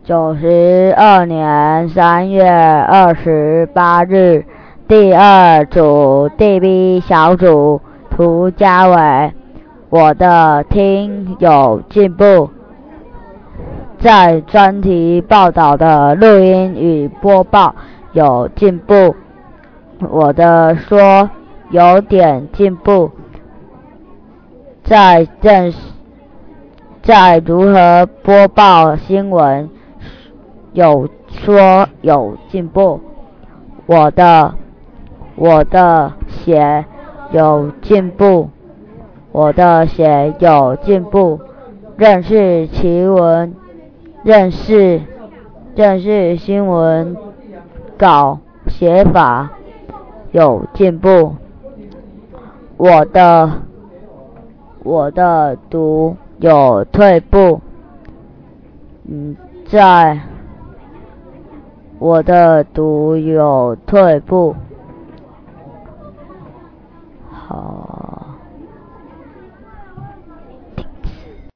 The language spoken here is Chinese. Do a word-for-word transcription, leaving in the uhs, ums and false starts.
九十二年三月二十八日，第二组地 B 小组涂家伟，我的听有进步，在专题报道的录音与播报有进步，我的说有点进步，在认识在如何播报新闻有说有进步，我的我的写有进步，我的写有进步，认识奇闻认识认识新闻稿写法有进步，我的我的读有退步，嗯，在我的读有退步。